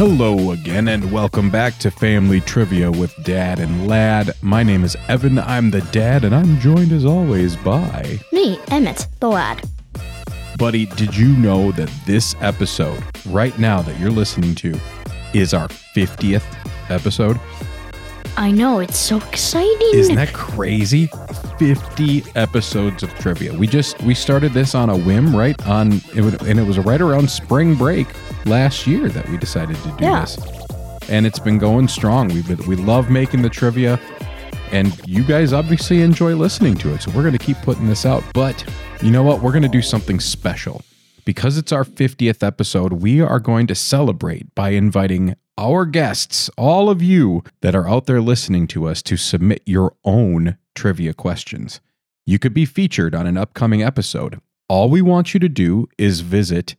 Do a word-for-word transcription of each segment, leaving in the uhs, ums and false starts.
Hello again, and welcome back to Family Trivia with Dad and Lad. My name is Evan, I'm the dad, and I'm joined as always by... Me, Emmett, the lad. Buddy, did you know that this episode, right now that you're listening to, is our fiftieth episode? I know, it's so exciting. Isn't that crazy? fifty episodes of trivia. We just, we started this on a whim, right? On it would, and it was right around spring break last year that we decided to do yeah. this. And it's been going strong. We we love making the trivia, and you guys obviously enjoy listening to it. So we're going to keep putting this out. But you know what? We're going to do something special. Because it's our fiftieth episode, we are going to celebrate by inviting our guests, all of you that are out there listening to us, to submit your own trivia questions. You could be featured on an upcoming episode. All we want you to do is visit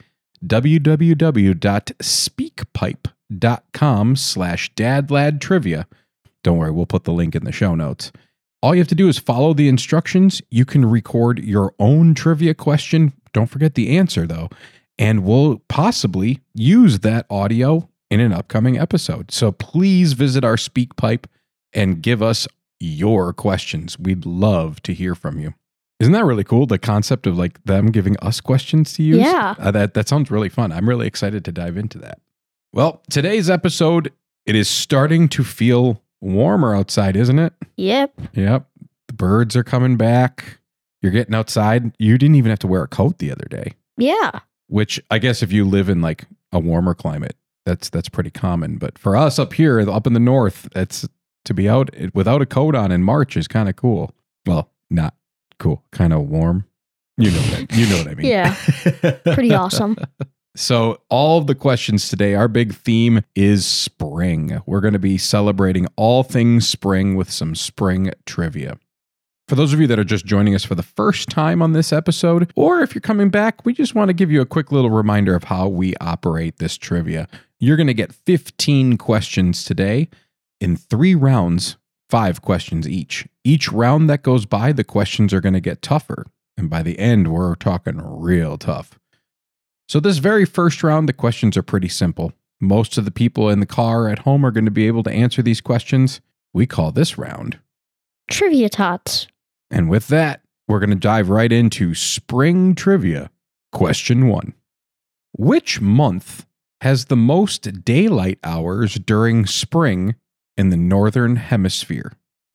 www.speakpipe.com slash dadladtrivia. Don't worry, we'll put the link in the show notes. All you have to do is follow the instructions. You can record your own trivia question. Don't forget the answer, though. And we'll possibly use that audio in an upcoming episode. So please visit our SpeakPipe and give us your questions. We'd love to hear from you. Isn't that really cool? The concept of like them giving us questions to use? Yeah. Uh, that, that sounds really fun. I'm really excited to dive into that. Well, today's episode, it is starting to feel warmer outside, isn't it? Yep. Yep. The birds are coming back. You're getting outside. You didn't even have to wear a coat the other day. Yeah. Which I guess if you live in like a warmer climate, that's that's pretty common. But for us up here, up in the north, it's to be out without a coat on in March is kind of cool. Well, not cool, kind of warm. You know what I, you know what I mean. Yeah. Pretty awesome. So all of the questions today, our big theme is spring. We're going to be celebrating all things spring with some spring trivia. For those of you that are just joining us for the first time on this episode, or if you're coming back, we just want to give you a quick little reminder of how we operate this trivia. You're going to get fifteen questions today in three rounds, five questions each. Each round that goes by, the questions are going to get tougher. And by the end, we're talking real tough. So this very first round, the questions are pretty simple. Most of the people in the car at home are going to be able to answer these questions. We call this round Trivia Tots. And with that, we're going to dive right into spring trivia. Question one. Which month has the most daylight hours during spring in the northern hemisphere?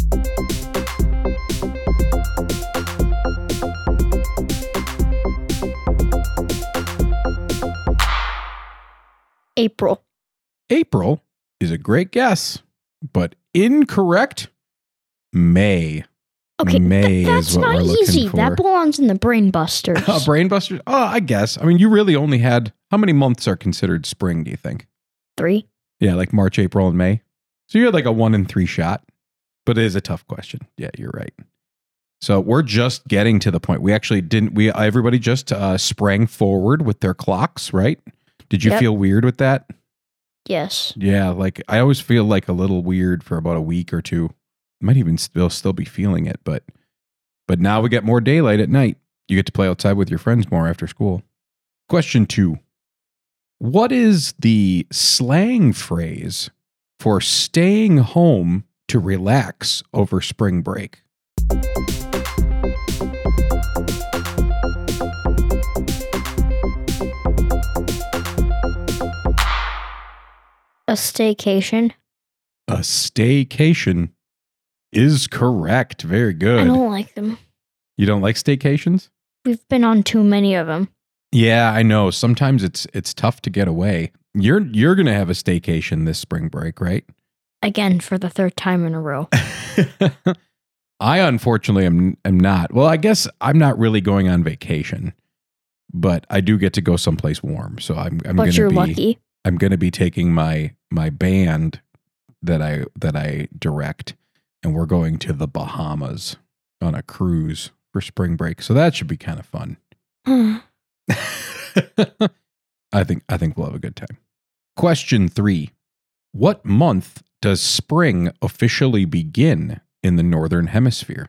April. April is a great guess, but incorrect. May. Okay, May th- that's is what not we're looking easy. for. That belongs in the Brain Busters. Uh, brain busters? Oh, I guess. I mean, you really only had, how many months are considered spring, do you think? Three. Yeah, like March, April, and May. So you had like a one in three shot, but it is a tough question. Yeah, you're right. So we're just getting to the point. We actually didn't, we everybody just uh, sprang forward with their clocks, right? Did you Yep. feel weird with that? Yes. Yeah, like I always feel like a little weird for about a week or two. Might even still still be feeling it, but but now we get more daylight at night. You get to play outside with your friends more after school. Question two. What is the slang phrase for staying home to relax over spring break? A staycation. A staycation is correct. Very good. I don't like them. You don't like staycations? We've been on too many of them. Yeah, I know. Sometimes it's it's tough to get away. You're you're going to have a staycation this spring break, right? Again, for the third time in a row. I unfortunately am am not. Well, I guess I'm not really going on vacation, but I do get to go someplace warm. So I'm I'm going But to you're be lucky. I'm going to be taking my my band that I that I direct, and we're going to the Bahamas on a cruise for spring break. So that should be kind of fun. I think I think we'll have a good time. Question three. What month does spring officially begin in the northern hemisphere?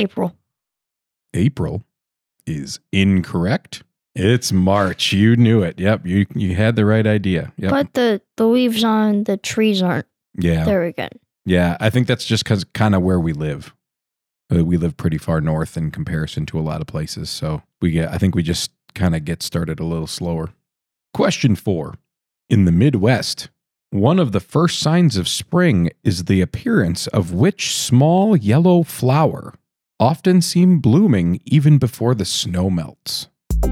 April. April is incorrect. It's March. You knew it. Yep, you you had the right idea. Yep. But the, the leaves on the trees aren't yeah. there again. Yeah, I think that's just because kind of where we live. Uh, we live pretty far north in comparison to a lot of places, so we get. I think we just kind of get started a little slower. Question four. In the Midwest, one of the first signs of spring is the appearance of which small yellow flower, often seen blooming even before the snow melts?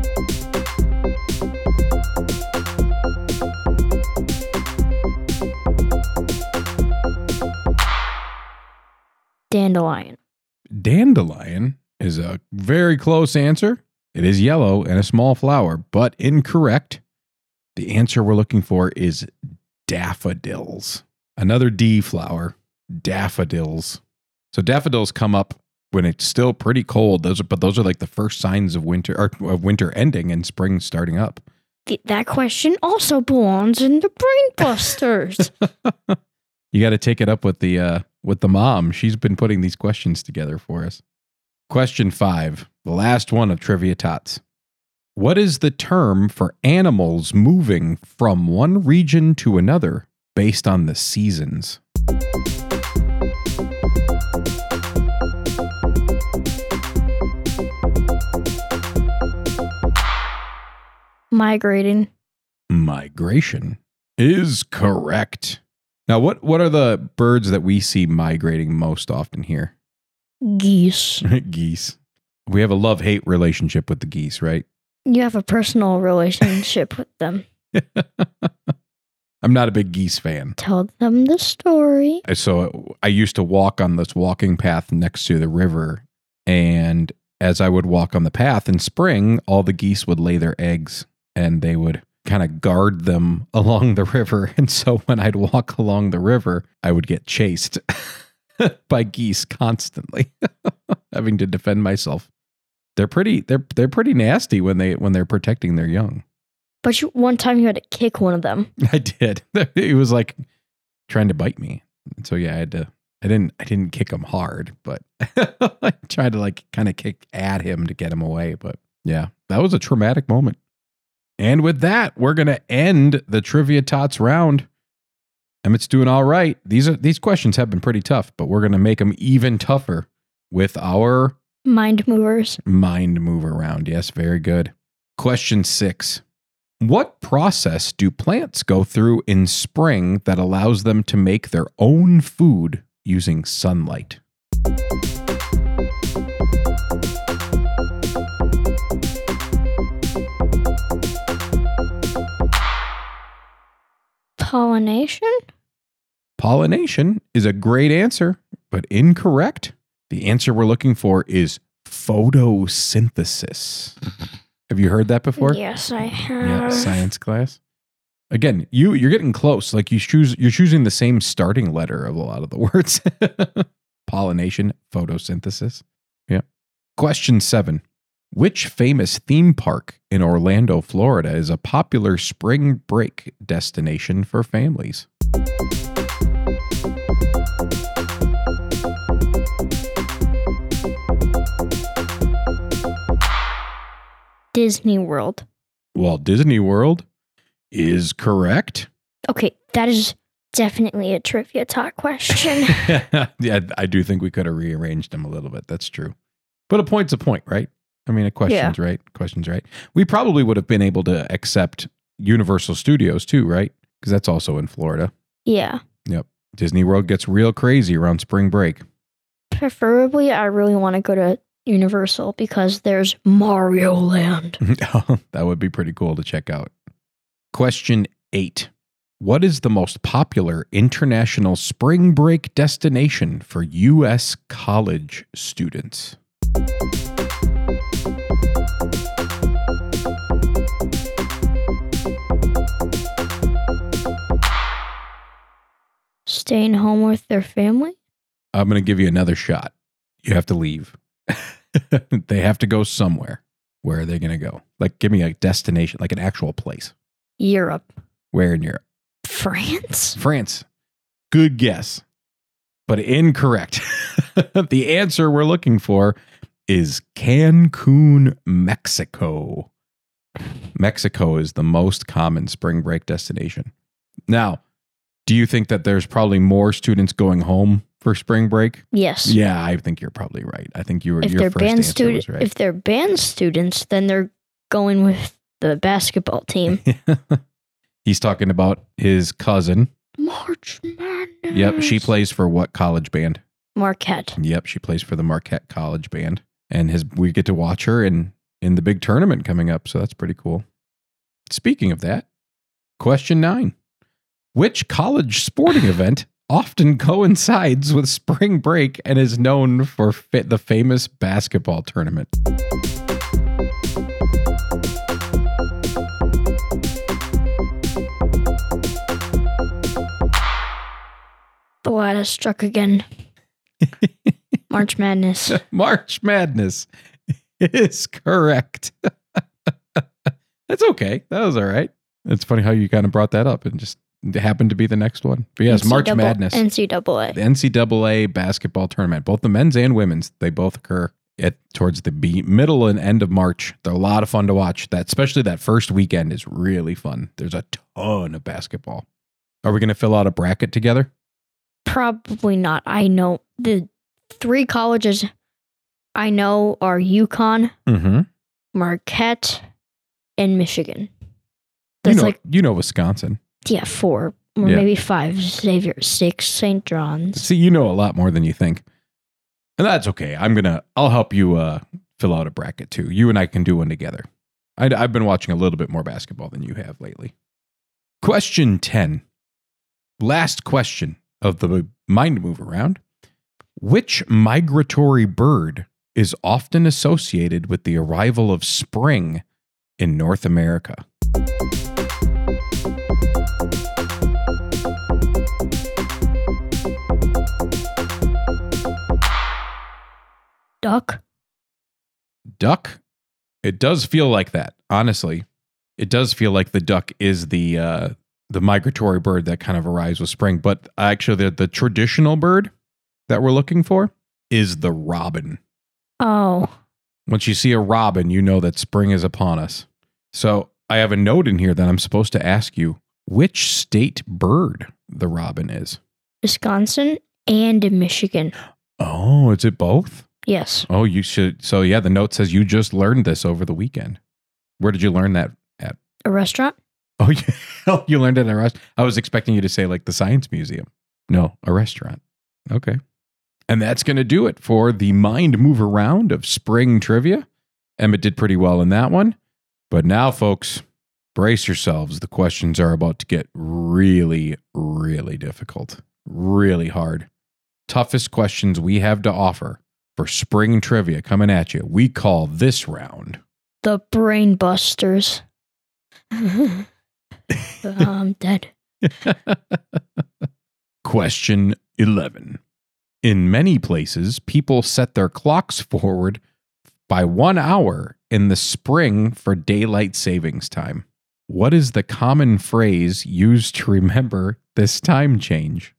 Dandelion. Dandelion is a very close answer. It is yellow and a small flower, but incorrect. The answer we're looking for is daffodils. Another D flower, daffodils. So daffodils come up when it's still pretty cold. Those are, but those are like the first signs of winter, or of winter ending and spring starting up. Th- that question also belongs in the Brain Busters. You got to take it up with the uh, with the mom. She's been putting these questions together for us. Question five, the last one of Trivia Tots. What is the term for animals moving from one region to another based on the seasons? Migrating. Migration is correct. Now, what, what are the birds that we see migrating most often here? Geese. Geese. We have a love-hate relationship with the geese, right? You have a personal relationship with them. I'm not a big geese fan. Tell them the story. So I used to walk on this walking path next to the river, and as I would walk on the path in spring, all the geese would lay their eggs, and they would kind of guard them along the river. And so when I'd walk along the river, I would get chased by geese constantly, having to defend myself. They're pretty they're they're pretty nasty when they when they're protecting their young. But you, one time you had to kick one of them. I did. It was like trying to bite me. And so yeah, I had to I didn't I didn't kick him hard, but I tried to like kind of kick at him to get him away, but yeah, that was a traumatic moment. And with that, we're going to end the Trivia Tots round. Emmett's doing all right. These are these questions have been pretty tough, but we're going to make them even tougher with our Mind movers. Mind mover round. Yes, very good. Question six. What process do plants go through in spring that allows them to make their own food using sunlight? Pollination? Pollination is a great answer, but incorrect. The answer we're looking for is photosynthesis. Have you heard that before? Yes, I have. Yeah, science class. Again, you you're getting close. Like you choose you're choosing the same starting letter of a lot of the words. Pollination, photosynthesis. Yeah. Question seven. Which famous theme park in Orlando, Florida is a popular spring break destination for families? Disney World. Walt Disney World is correct. Okay, that is definitely a trivia talk question. Yeah, I do think we could have rearranged them a little bit. That's true. But a point's a point, right? I mean, a question's Yeah. right. Question's right. We probably would have been able to accept Universal Studios too, right? Because that's also in Florida. Yeah. Yep. Disney World gets real crazy around spring break. Preferably, I really want to go to Universal because there's Mario Land. That would be pretty cool to check out. Question eight. What is the most popular international spring break destination for U S college students? Staying home with their family? I'm going to give you another shot. You have to leave. They have to go somewhere. Where are they going to go? Like, give me a destination, like an actual place. Europe. Where in Europe? France? France. Good guess. but incorrect. The answer we're looking for is Cancun, Mexico. Mexico is the most common spring break destination. Now, do you think that there's probably more students going home for spring break? Yes. Yeah, I think you're probably right. I think you were, If your they're first band answer students, was right. if they're band students, then they're going with the basketball team. He's talking about his cousin. March Madness. Yep, she plays for what college band? Marquette. Yep, she plays for the Marquette College Band. And his we get to watch her in, in the big tournament coming up, so that's pretty cool. Speaking of that, question nine. Which college sporting event often coincides with spring break and is known for fit the famous basketball tournament? The ladder struck again. March Madness. March Madness is correct. That's okay. That was all right. It's funny how you kind of brought that up and just it happened to be the next one. But yes, March Madness. N C double A. The N C double A basketball tournament, both the men's and women's, they both occur at towards the be- middle and end of March. They're a lot of fun to watch. That especially that first weekend is really fun. There's a ton of basketball. Are we going to fill out a bracket together? Probably not. I know the three colleges I know are UConn, Mm-hmm. Marquette, and Michigan. You That's know, like, you know Wisconsin. yeah, four or Yeah. maybe five. Xavier, six. Saint John's. See, you know a lot more than you think. And that's okay. I'm going to, I'll help you uh, fill out a bracket too. You and I can do one together. I, I've been watching a little bit more basketball than you have lately. Question ten. Last question of the Mind Move Around. Which migratory bird is often associated with the arrival of spring in North America? Duck. Duck? It does feel like that, honestly. It does feel like the duck is the uh, the migratory bird that kind of arrives with spring. But actually, the, the traditional bird that we're looking for is the robin. Oh. Once you see a robin, you know that spring is upon us. So I have a note in here that I'm supposed to ask you which state bird the robin is. Wisconsin and Michigan. Oh, is it both? Yes. Oh, you should. So yeah, the note says you just learned this over the weekend. Where did you learn that at? A restaurant? Oh, you, you learned it at a restaurant. I was expecting you to say like the Science Museum. No, a restaurant. Okay. And that's going to do it for the Mind Mover round of spring trivia. Emmett did pretty well in that one. But now, folks, brace yourselves. The questions are about to get really, really difficult. Really hard. Toughest questions we have to offer for spring trivia coming at you. We call this round The Brain Busters. I'm dead. Question eleven. In many places, people set their clocks forward by one hour in the spring for daylight savings time. What is the common phrase used to remember this time change?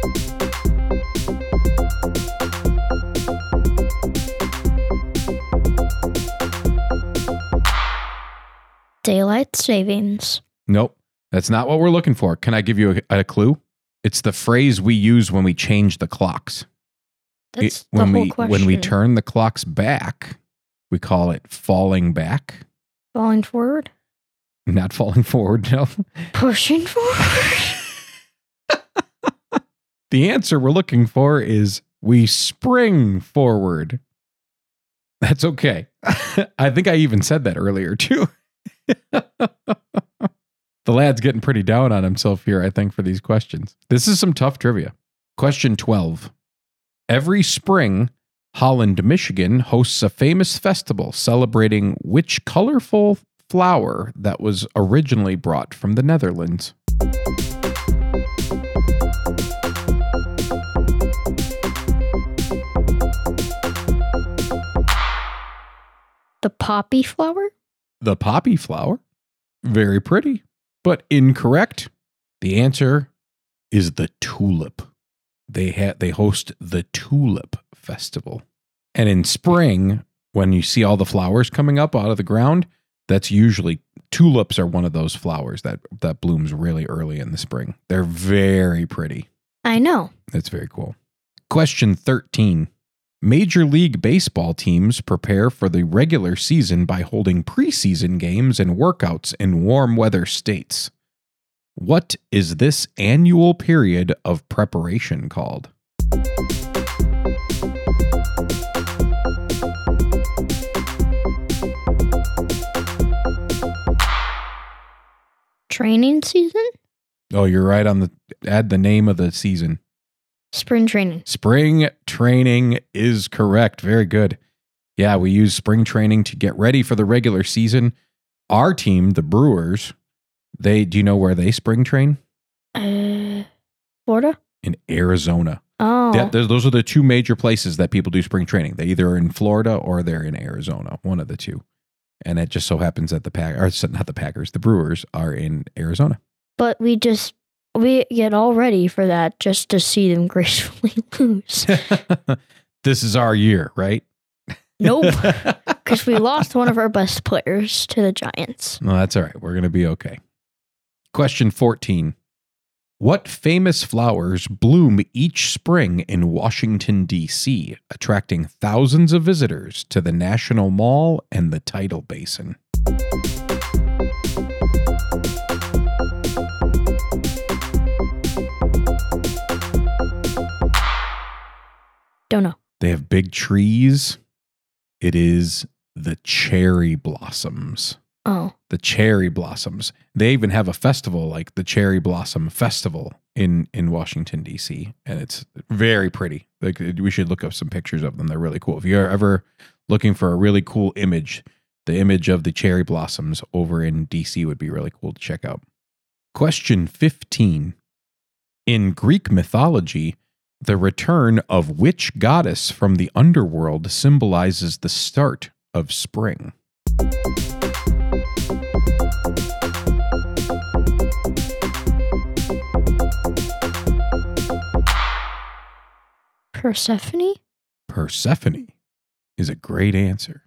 Daylight savings. Nope, that's not what we're looking for. Can I give you a, a clue? It's the phrase we use when we change the clocks. That's It- the when whole we question. when we turn the clocks back, we call it falling back, Falling forward? not falling forward. No. Pushing forward? The answer we're looking for is we spring forward. That's okay. I think I even said that earlier too. The lad's getting pretty down on himself here, I think, for these questions. This is some tough trivia. Question twelve. Every spring, Holland, Michigan hosts a famous festival celebrating which colorful flower that was originally brought from the Netherlands? The poppy flower? The poppy flower. Very pretty, but incorrect. The answer is the tulip. they ha- they host the Tulip Festival. And in spring, when you see all the flowers coming up out of the ground, that's usually, tulips are one of those flowers that, that blooms really early in the spring. They're very pretty. I know. That's very cool. Question thirteen. Major League Baseball teams prepare for the regular season by holding preseason games and workouts in warm weather states. What is this annual period of preparation called? Training season? Oh, you're right on the, add the name of the season. Spring training. Spring training is correct. Very good. Yeah, we use spring training to get ready for the regular season. Our team, the Brewers, they, do you know where they spring train? Uh, Florida? In Arizona. Oh. Yeah, those are the two major places that people do spring training. They either are in Florida or they're in Arizona, one of the two. And it just so happens that the Pack, or not the Packers, the Brewers are in Arizona. But we just, we get all ready for that just to see them gracefully lose. This is our year, right? Nope. Because we lost one of our best players to the Giants. No, that's all right. We're going to be okay. Question fourteen. What famous flowers bloom each spring in Washington, D C, attracting thousands of visitors to the National Mall and the Tidal Basin? Don't know. They have big trees. It is the cherry blossoms. Oh. The cherry blossoms. They even have a festival like the Cherry Blossom Festival in, in Washington, D C, and it's very pretty. Like, we should look up some pictures of them. They're really cool. If you're ever looking for a really cool image, the image of the cherry blossoms over in D C would be really cool to check out. Question fifteen. In Greek mythology, the return of which goddess from the underworld symbolizes the start of spring? Persephone? Persephone is a great answer.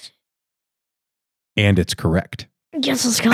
And it's correct. Yes, let's go.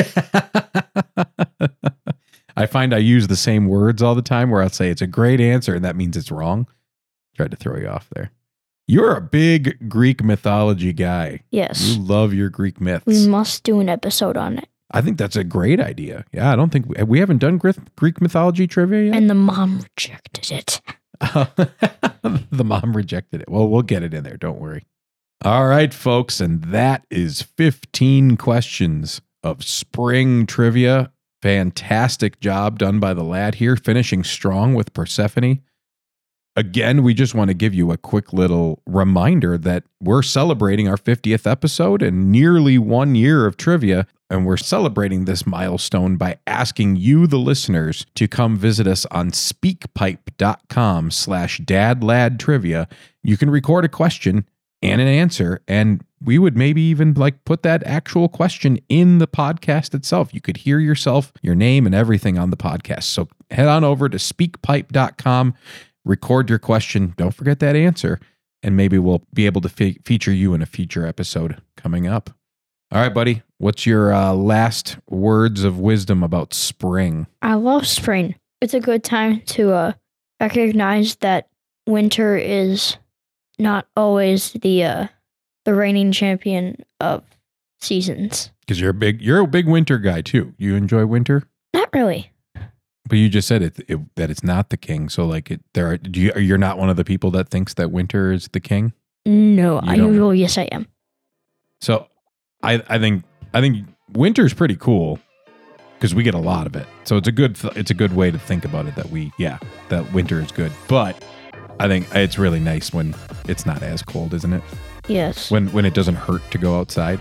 I find I use the same words all the time where I'll say it's a great answer and that means it's wrong. Tried to throw you off there. You're a big Greek mythology guy. Yes. You love your Greek myths. We must do an episode on it. I think that's a great idea. Yeah, I don't think we, we haven't done Greek mythology trivia yet. And the mom rejected it. The mom rejected it. Well, we'll get it in there. Don't worry. All right, folks. And that is fifteen questions of spring trivia. Fantastic job done by the lad here, finishing strong with Persephone. Again, we just want to give you a quick little reminder that we're celebrating our fiftieth episode and nearly one year of trivia. And we're celebrating this milestone by asking you, the listeners, to come visit us on speakpipe.com slash dadladtrivia. You can record a question and an answer, and we would maybe even like put that actual question in the podcast itself. You could hear yourself, your name, and everything on the podcast. So head on over to speakpipe dot com, record your question. Don't forget that answer, and maybe we'll be able to fe- feature you in a future episode coming up. All right, buddy. What's your uh, last words of wisdom about spring? I love spring. It's a good time to uh, recognize that winter is not always the uh, the reigning champion of seasons. Because you're a big you're a big winter guy too. You enjoy winter? Not really. But you just said it, it that it's not the king. So like, it, there are, do you, you're not one of the people that thinks that winter is the king? No, You I don't. well, yes, I am. So I I think I think winter's pretty cool because we get a lot of it. So it's a good th- it's a good way to think about it that we yeah that winter is good. But I think it's really nice when it's not as cold, isn't it? Yes. When when it doesn't hurt to go outside.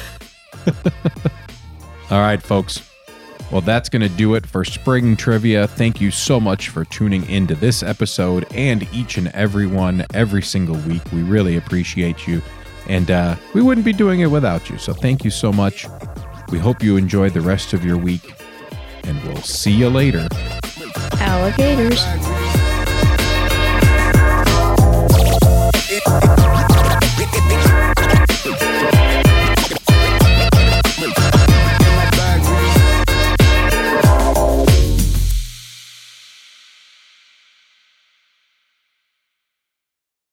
All right, folks. Well, that's going to do it for spring trivia. Thank you so much for tuning into this episode and each and every one every single week. We really appreciate you. And uh, we wouldn't be doing it without you. So thank you so much. We hope you enjoy the rest of your week. And we'll see you later. Alligators. it, it,